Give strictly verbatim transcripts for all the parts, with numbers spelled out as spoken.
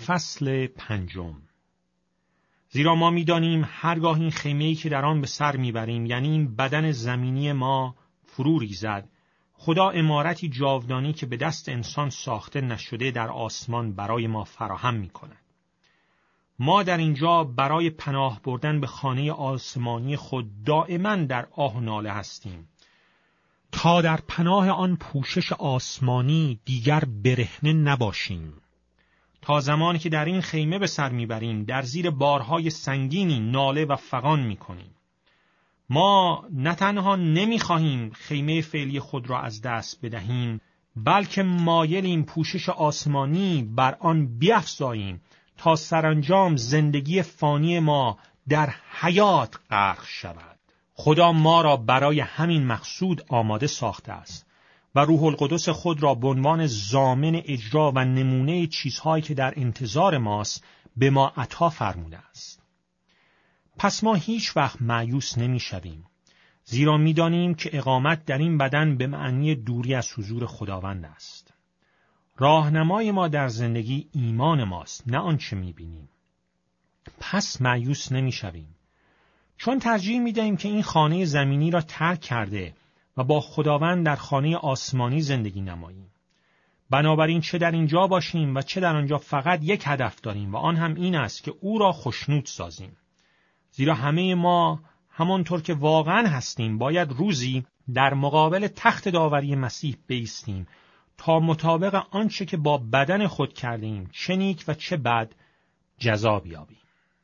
فصل پنجم. زیرا ما می‌دانیم هرگاه این خیمه‌ای که در آن به سر می‌بریم، یعنی این بدن زمینی ما فرو ریزد، خدا عمارتی جاودانی که به دست انسان ساخته نشده در آسمان برای ما فراهم می‌کند. ما در اینجا برای پناه بردن به خانه آسمانی خود دائما در آه و ناله هستیم، تا در پناه آن پوشش آسمانی دیگر برهنه نباشیم. تا زمانی که در این خیمه به سر میبریم، در زیر بارهای سنگینی ناله و فغان میکنیم. ما نه تنها نمیخواهیم خیمه فعلی خود را از دست بدهیم، بلکه مایلیم پوشش آسمانی بر آن بیفزاییم تا سرانجام زندگی فانی ما در حیات غرق شود. خدا ما را برای همین مقصود آماده ساخته است و روح القدس خود را به عنوان ضامن اجرا و نمونه چیزهایی که در انتظار ماست به ما عطا فرموده است. پس ما هیچ وقت مایوس نمی شویم، زیرا می دانیم که اقامت در این بدن به معنی دوری از حضور خداوند است. راهنمای ما در زندگی ایمان ماست، نه آنچه می بینیم. پس مایوس نمی شویم، چون ترجیح می دهیم که این خانه زمینی را ترک کرده و با خداوند در خانه آسمانی زندگی نماییم. بنابراین چه در اینجا باشیم و چه در آنجا فقط یک هدف داریم و آن هم این است که او را خوشنود سازیم. زیرا همه ما همانطور که واقعا هستیم باید روزی در مقابل تخت داوری مسیح بایستیم تا مطابق آنچه که با بدن خود کردیم، چه نیک و چه بد، جزا بیابیم.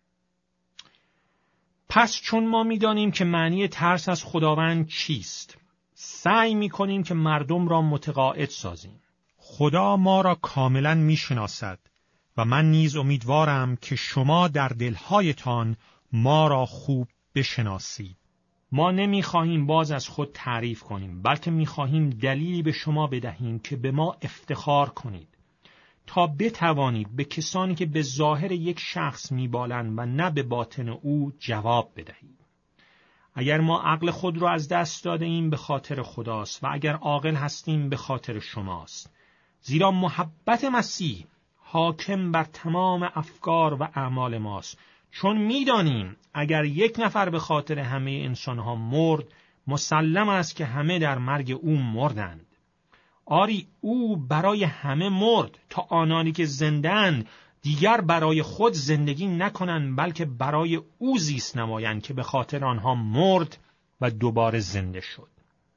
پس چون ما می‌دانیم که معنی ترس از خداوند چیست، سعی می‌کنیم که مردم را متقاعد سازیم. خدا ما را کاملاً می‌شناسد و من نیز امیدوارم که شما در دل‌هایتان ما را خوب بشناسید. ما نمی‌خواهیم باز از خود تعریف کنیم، بلکه می‌خواهیم دلیلی به شما بدهیم که به ما افتخار کنید، تا بتوانید به کسانی که به ظاهر یک شخص میبالند و نه به باطن او جواب بدهید. اگر ما عقل خود را از دست داده ایم به خاطر خداست و اگر عاقل هستیم به خاطر شماست، زیرا محبت مسیح حاکم بر تمام افکار و اعمال ماست، چون میدانیم اگر یک نفر به خاطر همه انسانها مرد، مسلم است که همه در مرگ او مردند. آری او برای همه مرد تا آنانی که زنده‌اند دیگر برای خود زندگی نکنند، بلکه برای او زیست نمایند که به خاطر آنها مرد و دوباره زنده شد.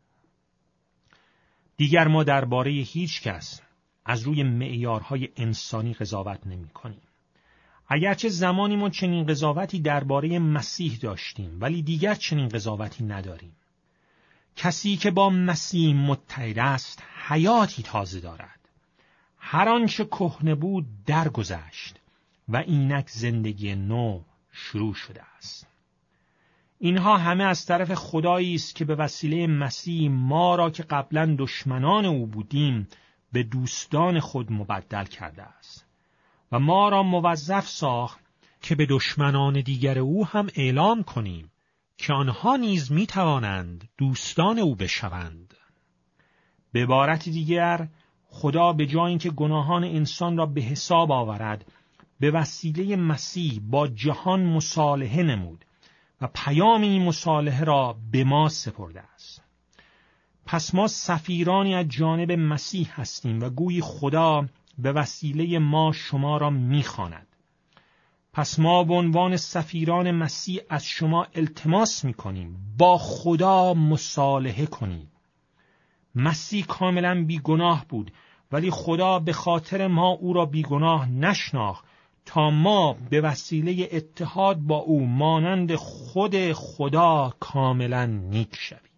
دیگر ما درباره هیچ کس از روی معیارهای انسانی قضاوت نمی کنیم. اگرچه زمانی ما چنین قضاوتی درباره مسیح داشتیم، ولی دیگر چنین قضاوتی نداریم. کسی که با مسیح متحد است حیاتی تازه دارد. هر آنچه کهنه بود درگذشت و اینک زندگی نو شروع شده است. اینها همه از طرف خدایی است که به وسیله مسیح ما را که قبلا دشمنان او بودیم به دوستان خود مبدل کرده است و ما را موظف ساخت که به دشمنان دیگر او هم اعلام کنیم که آنها نیز می توانند دوستان او بشوند. به عبارت دیگر، خدا به جای اینکه گناهان انسان را به حساب آورد، به وسیله مسیح با جهان مصالحه نمود و پیام این مصالحه را به ما سپرده است. پس ما سفیرانی از جانب مسیح هستیم و گویی خدا به وسیله ما شما را می‌خواند. پس ما به عنوان سفیران مسیح از شما التماس می‌کنیم با خدا مصالحه کنید. مسیح کاملا بیگناه بود، ولی خدا به خاطر ما او را بیگناه نشناخت تا ما به وسیله اتحاد با او مانند خود خدا کاملا نیک شویم.